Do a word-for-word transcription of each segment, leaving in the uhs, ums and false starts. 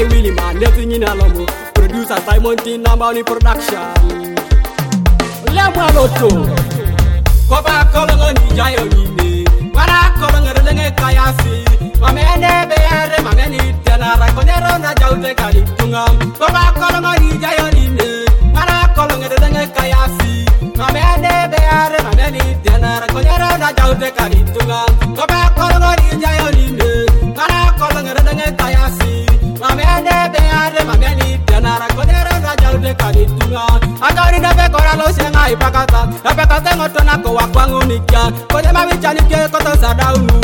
I Willie man, nothing in Alamo. Producer Simon T. Nambani Production. Lemaloto. Koba kolongo ni jayo nini. Mara kolongo relenge kayasi. Mamene beare mameni tenara konero na jaute kali tungam. Koba kolongo ni jayo nini. Mara kolongo relenge kayasi. Mamene beare mameni tenara konero na jaute kali tungam. Koba kolongo ni jayo nini. Mara kolongo relenge kayasi. Mamene beare mameni tenara konero na jaute kali tungam. Agari na be koralo senga ipakata. Apakata ngotona ko wakwangu nikia. Kone mami chanike koto sadaunu.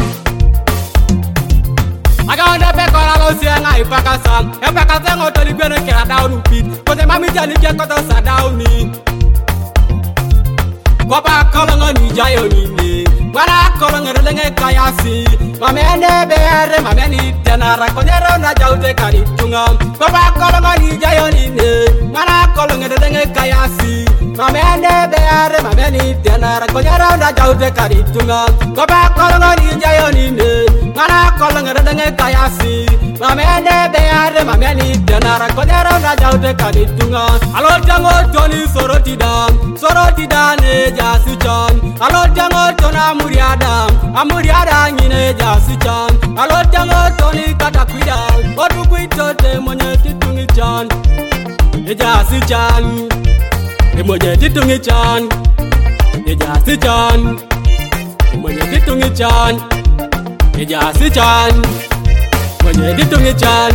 Agari be koralo senga ipakasa. Apakata ngotoni kwene kera daunu pit. Kone mami chanike koto sadauni. Kopa kolongo ni jayo nini. Mara kolongo relenge kayasi. Mamene beare mameni tenara konero na jaute kari tungam. Kopa kolongo ni jayo nini. Mara kolongo relenge kayasi. Mamene beare mameni tenara konero na jaute kari tungam. Kopa kolongo ni jayo nini. Mara kolongo relenge kayasi. Mamene beare mameni tenara konero na jaute kari tungam. Alo jango toni soroti dam. Soroti dane jasi chan. Alo jango tona muriada. Amuriada nyine jasi chan. Alo jango toni katakwida. Odu kuitote mwenye titungi chan. E jasi chan. E mwenye titungi chan. E jasi chan. E mwenye titungi chan. E jasi chan. Mwenye titungi chan.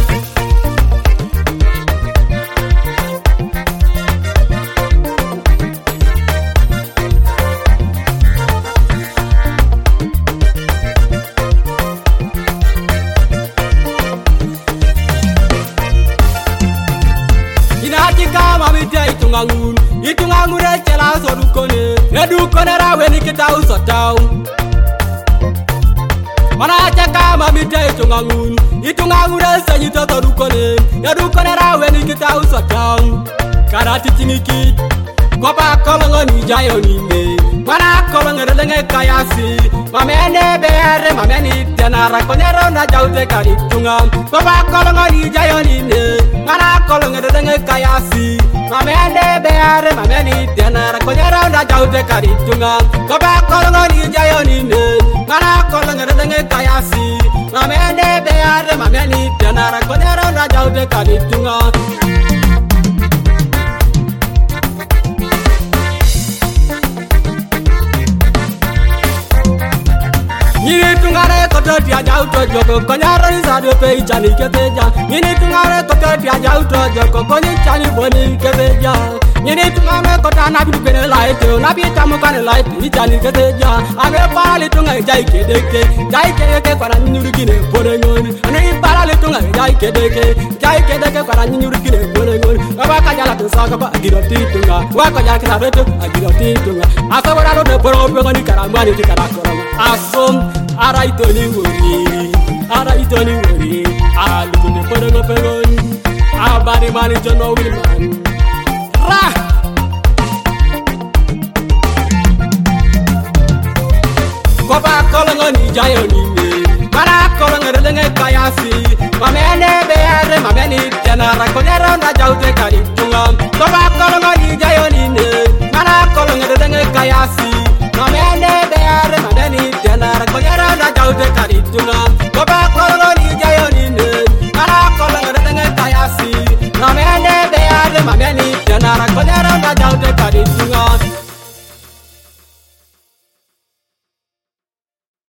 Itungangun, itungangure chela sodukone, edukone rawe nikita usotau. Mana chaka mamite itungangun, itungangure senyito sodukone, edukone rawe nikita usotau. Karati tiniki, kopa kolongo ni jayo nime. Mana kolongo relenge kayasi, mamene beare mameni tenara konero na jaute kari tungam. Kopa kolongo ni jayo nime. Mana kolongo relenge kayasi. Mamene beare mameni tenara konero na jaute kari tungam. Kopa kolongo ni jayo nime. Mana kolongo relenge kayasi. Mamene beare mameni tenara konero na jaute kari tungam. Nini tungare koto dia jauto joko konyaro ni sadio pe chani keteja. Nini tungare koto dia jauto joko konyi chani boni keteja. Nini tungare koto na bidu kene laite na bi tamu kane laite ni chani keteja. Ame parali tunga jai kedeke jai kedeke para nyuru kine bone ngoni. Ane parali tunga jai kedeke jai kedeke para nyuru kine bone ngoni. Aba kajala tusaka ba giroti tunga wako jaki sabeto agiroti tunga. Asabara lo de poro pe ngoni karamani ti karakoro. Asom ara itoni wori, ara itoni wori, ara lukune porongo peron, abari mani jono wilman. Ra! Kopa kolongo ni jayo nime, mara kolongo relenge kayasi, mamene beare mameni tenara konero na jaute kari tungam. Kopa kolongo ni jayo nime, mara kolongo relenge kayasi, mamene beare mameni tenara konero na jaute kari